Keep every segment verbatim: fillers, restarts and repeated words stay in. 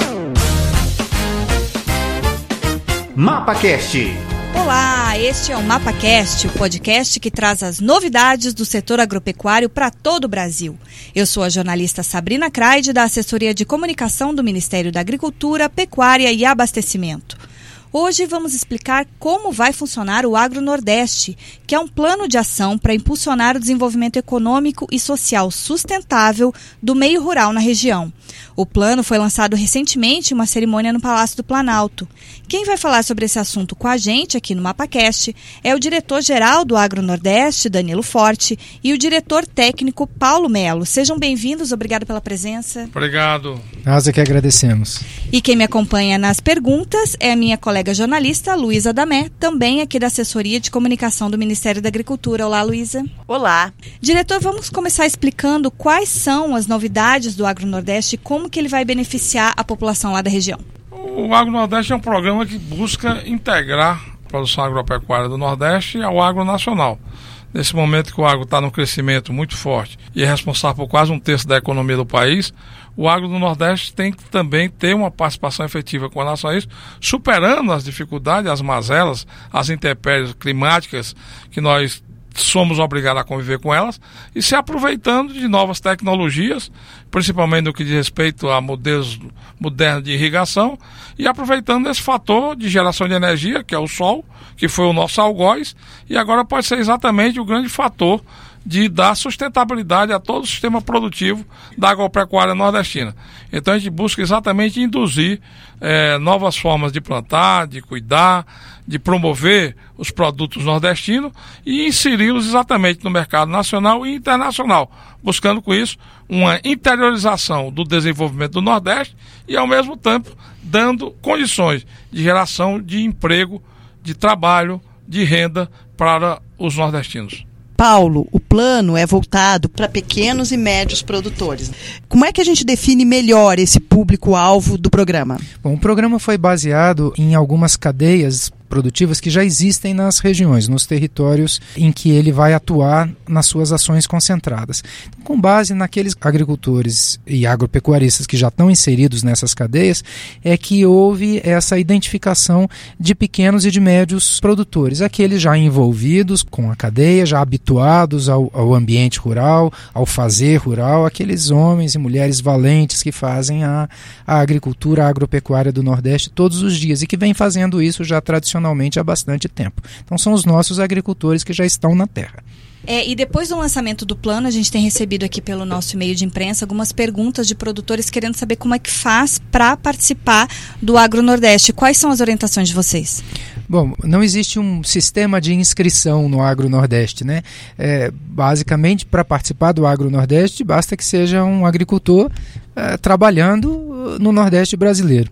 MapaCast. Olá, este é o MapaCast, o podcast que traz as novidades do setor agropecuário para todo o Brasil. Eu sou a jornalista Sabrina Craide, da Assessoria de Comunicação do Ministério da Agricultura, Pecuária e Abastecimento. Hoje vamos explicar como vai funcionar o Agro Nordeste, que é um plano de ação para impulsionar o desenvolvimento econômico e social sustentável do meio rural na região. O plano foi lançado recentemente em uma cerimônia no Palácio do Planalto. Quem vai falar sobre esse assunto com a gente aqui no MapaCast é o diretor-geral do Agro Nordeste, Danilo Forte, e o diretor técnico, Paulo Melo. Sejam bem-vindos, obrigado pela presença. Obrigado. Nós é que agradecemos. E quem me acompanha nas perguntas é a minha colega jornalista, Luísa Damé, também aqui da Assessoria de Comunicação do Ministério da Agricultura. Olá, Luísa. Olá. Diretor, vamos começar explicando quais são as novidades do Agro Nordeste e como que ele vai beneficiar a população lá da região. O Agro Nordeste é um programa que busca integrar a produção agropecuária do Nordeste ao agro nacional. Nesse momento que o agro está num crescimento muito forte e é responsável por quase um terço da economia do país, o agro do Nordeste tem que também ter uma participação efetiva com relação a isso, superando as dificuldades, as mazelas, as intempéries climáticas que nós somos obrigados a conviver com elas e se aproveitando de novas tecnologias, principalmente no que diz respeito a modelos modernos de irrigação e aproveitando esse fator de geração de energia, que é o sol, que foi o nosso algoz, e agora pode ser exatamente o grande fator de dar sustentabilidade a todo o sistema produtivo da agropecuária nordestina. Então a gente busca exatamente induzir eh, novas formas de plantar, de cuidar, de promover os produtos nordestinos e inseri-los exatamente no mercado nacional e internacional, buscando com isso uma interiorização do desenvolvimento do Nordeste e ao mesmo tempo dando condições de geração de emprego, de trabalho, de renda para os nordestinos. Paulo, o plano é voltado para pequenos e médios produtores. Como é que a gente define melhor esse público-alvo do programa? Bom, o programa foi baseado em algumas cadeias produtivas que já existem nas regiões, nos territórios em que ele vai atuar nas suas ações concentradas. Então, com base naqueles agricultores e agropecuaristas que já estão inseridos nessas cadeias, é que houve essa identificação de pequenos e de médios produtores, aqueles já envolvidos com a cadeia, já habituados ao, ao ambiente rural, ao fazer rural, aqueles homens e mulheres valentes que fazem a, a agricultura, a agropecuária do Nordeste todos os dias e que vem fazendo isso já tradicionalmente há bastante tempo. Então são os nossos agricultores que já estão na terra. É, e depois do lançamento do plano, a gente tem recebido aqui pelo nosso e-mail de imprensa algumas perguntas de produtores querendo saber como é que faz para participar do Agro Nordeste. Quais são as orientações de vocês? Bom, não existe um sistema de inscrição no Agro Nordeste, né? É, basicamente, para participar do Agro Nordeste, basta que seja um agricultor é, trabalhando no Nordeste brasileiro.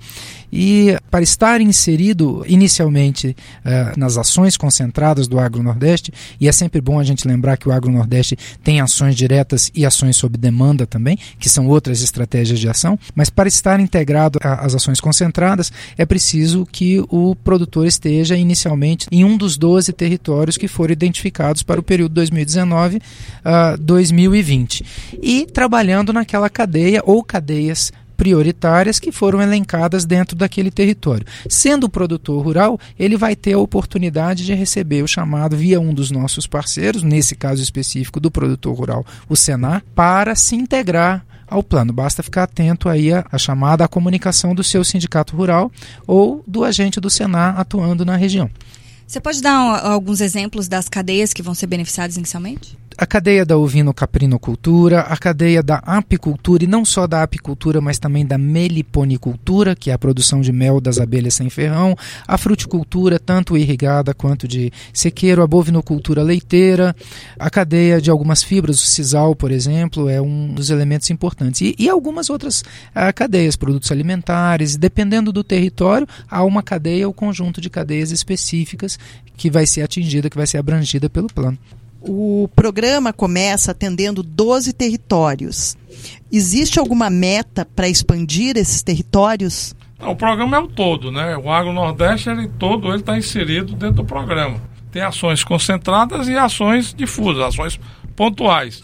E para estar inserido inicialmente uh, nas ações concentradas do Agro Nordeste, e é sempre bom a gente lembrar que o Agro Nordeste tem ações diretas e ações sob demanda também, que são outras estratégias de ação, mas para estar integrado às ações concentradas é preciso que o produtor esteja inicialmente em um dos doze territórios que foram identificados para o período dois mil e dezenove a dois mil e vinte e trabalhando naquela cadeia ou cadeias prioritárias que foram elencadas dentro daquele território. Sendo produtor rural, ele vai ter a oportunidade de receber o chamado via um dos nossos parceiros, nesse caso específico do produtor rural, o Senar, para se integrar ao plano. Basta ficar atento aí à, à chamada à comunicação do seu sindicato rural ou do agente do Senar atuando na região. Você pode dar um, alguns exemplos das cadeias que vão ser beneficiadas inicialmente? A cadeia da ovino-caprinocultura, a cadeia da apicultura, e não só da apicultura, mas também da meliponicultura, que é a produção de mel das abelhas sem ferrão, a fruticultura, tanto irrigada quanto de sequeiro, a bovinocultura leiteira, a cadeia de algumas fibras, o sisal, por exemplo, é um dos elementos importantes. E, e algumas outras ah, cadeias, produtos alimentares, dependendo do território, há uma cadeia ou conjunto de cadeias específicas que vai ser atingida, que vai ser abrangida pelo plano. O programa começa atendendo doze territórios. Existe alguma meta para expandir esses territórios? Não, o programa é o todo, né? O Agro Nordeste, ele todo, ele está inserido dentro do programa. Tem ações concentradas e ações difusas, ações pontuais.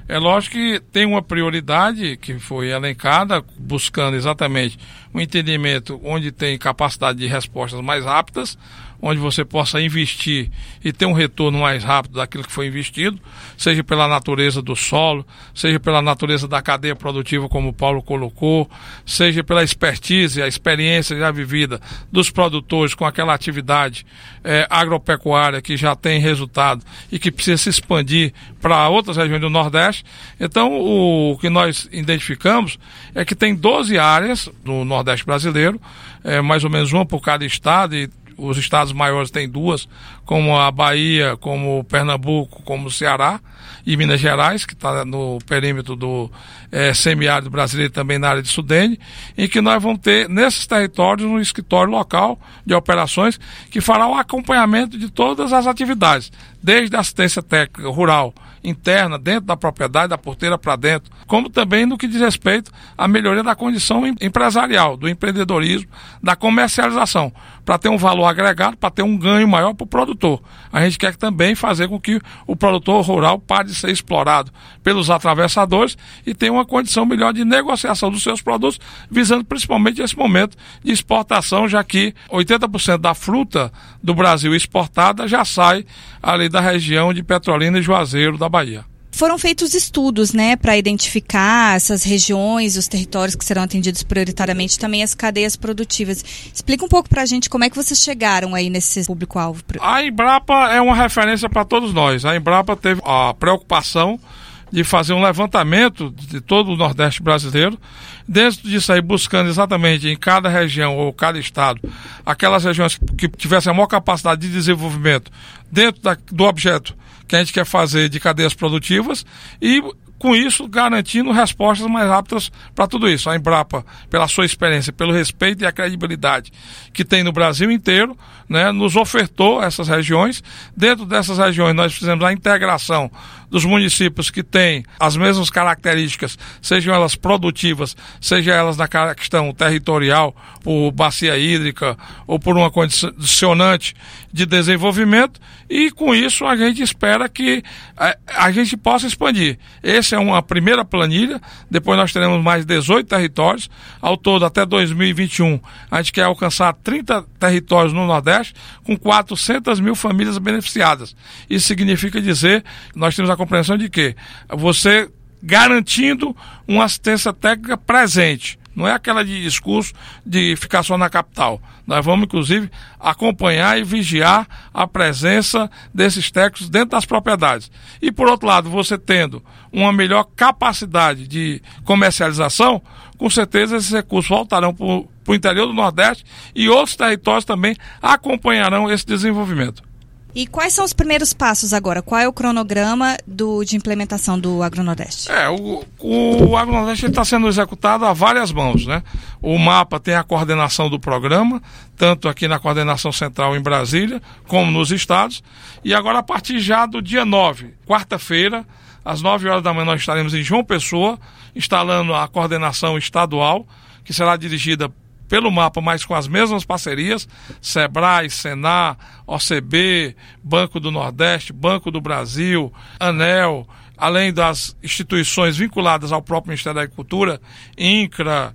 É lógico que tem uma prioridade que foi elencada, buscando exatamente um entendimento onde tem capacidade de respostas mais rápidas, onde você possa investir e ter um retorno mais rápido daquilo que foi investido, seja pela natureza do solo, seja pela natureza da cadeia produtiva, como o Paulo colocou, seja pela expertise, a experiência já vivida dos produtores com aquela atividade é, agropecuária que já tem resultado e que precisa se expandir para outras regiões do Nordeste. Então, o que nós identificamos é que tem doze áreas do Nordeste brasileiro, é, mais ou menos uma por cada estado, e os estados maiores têm duas, como a Bahia, como Pernambuco, como o Ceará e Minas Gerais, que está no perímetro do é, semiárido brasileiro, também na área de Sudene, em que nós vamos ter nesses territórios um escritório local de operações que fará o acompanhamento de todas as atividades, desde a assistência técnica rural interna, dentro da propriedade, da porteira para dentro, como também no que diz respeito à melhoria da condição empresarial, do empreendedorismo, da comercialização, para ter um valor agregado, para ter um ganho maior para o produtor. A gente quer também fazer com que o produtor rural pare de ser explorado pelos atravessadores e tenha uma condição melhor de negociação dos seus produtos, visando principalmente esse momento de exportação, já que oitenta por cento da fruta do Brasil exportada já sai ali da região de Petrolina e Juazeiro da Bahia. Foram feitos estudos, né, para identificar essas regiões, os territórios que serão atendidos prioritariamente, também as cadeias produtivas. Explica um pouco para a gente como é que vocês chegaram aí nesse público-alvo. A Embrapa é uma referência para todos nós. A Embrapa teve a preocupação de fazer um levantamento de todo o Nordeste brasileiro, dentro disso aí buscando exatamente em cada região ou cada estado, aquelas regiões que tivessem a maior capacidade de desenvolvimento dentro da, do objeto que a gente quer fazer de cadeias produtivas e, com isso, garantindo respostas mais rápidas para tudo isso. A Embrapa, pela sua experiência, pelo respeito e a credibilidade que tem no Brasil inteiro, né, nos ofertou essas regiões. Dentro dessas regiões, nós fizemos a integração dos municípios que têm as mesmas características, sejam elas produtivas, sejam elas na questão territorial, por bacia hídrica ou por uma condicionante de desenvolvimento, e com isso a gente espera que a, a gente possa expandir. Essa é uma primeira planilha, depois nós teremos mais dezoito territórios, ao todo até dois mil e vinte e um a gente quer alcançar trinta territórios no Nordeste, com quatrocentas mil famílias beneficiadas. Isso significa dizer, nós temos a compreensão de que você garantindo uma assistência técnica presente, não é aquela de discurso de ficar só na capital. Nós vamos, inclusive, acompanhar e vigiar a presença desses técnicos dentro das propriedades. E, por outro lado, você tendo uma melhor capacidade de comercialização, com certeza esses recursos voltarão para o interior do Nordeste e outros territórios também acompanharão esse desenvolvimento. E quais são os primeiros passos agora? Qual é o cronograma do, de implementação do AgroNordeste? É, o, o AgroNordeste está sendo executado a várias mãos, né? O MAPA tem a coordenação do programa, tanto aqui na coordenação central em Brasília, como nos estados. E agora, a partir já do dia nove, quarta-feira, às nove horas da manhã, nós estaremos em João Pessoa, instalando a coordenação estadual, que será dirigida pelo MAPA, mas com as mesmas parcerias, SEBRAE, SENAR, O C B, Banco do Nordeste, Banco do Brasil, ANEEL, além das instituições vinculadas ao próprio Ministério da Agricultura, INCRA,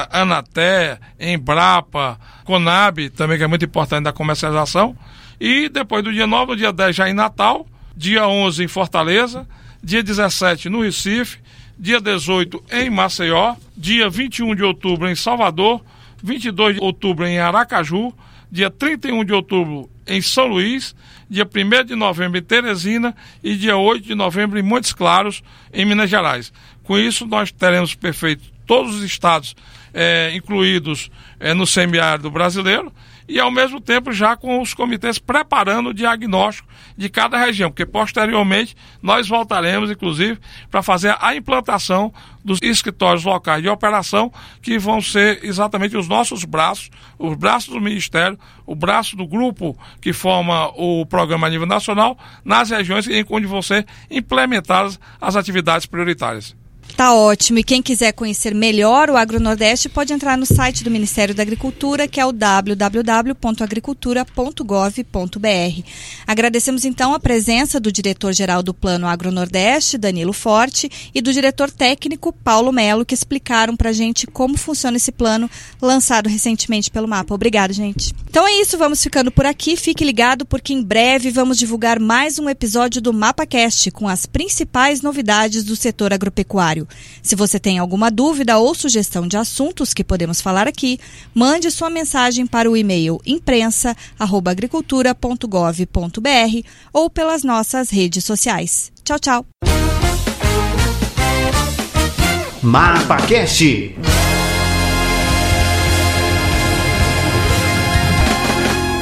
ANATE, Embrapa, CONAB, também que é muito importante da comercialização, e depois do dia nove, no dia dez já em Natal, dia onze em Fortaleza, dia dezessete no Recife, dia dezoito em Maceió, dia vinte e um de outubro em Salvador, vinte e dois de outubro em Aracaju, dia trinta e um de outubro em São Luís, dia primeiro de novembro em Teresina e dia oito de novembro em Montes Claros, em Minas Gerais. Com isso, nós teremos perfeito todos os estados é, incluídos é, no semiárido brasileiro e, ao mesmo tempo, já com os comitês preparando o diagnóstico de cada região, porque posteriormente nós voltaremos, inclusive, para fazer a implantação dos escritórios locais de operação, que vão ser exatamente os nossos braços, os braços do Ministério, o braço do grupo que forma o programa a nível nacional, nas regiões em onde vão ser implementadas as atividades prioritárias. Tá ótimo. E quem quiser conhecer melhor o AgroNordeste pode entrar no site do Ministério da Agricultura, que é o w w w ponto agricultura ponto gov ponto b r. Agradecemos então a presença do diretor-geral do Plano AgroNordeste, Danilo Forte, e do diretor técnico, Paulo Melo, que explicaram pra gente como funciona esse plano lançado recentemente pelo MAPA. Obrigado, gente. Então é isso, vamos ficando por aqui. Fique ligado porque em breve vamos divulgar mais um episódio do MapaCast com as principais novidades do setor agropecuário. Se você tem alguma dúvida ou sugestão de assuntos que podemos falar aqui, mande sua mensagem para o e-mail imprensa arroba agricultura ponto gov ponto b r ou pelas nossas redes sociais. Tchau, tchau. MapaCast.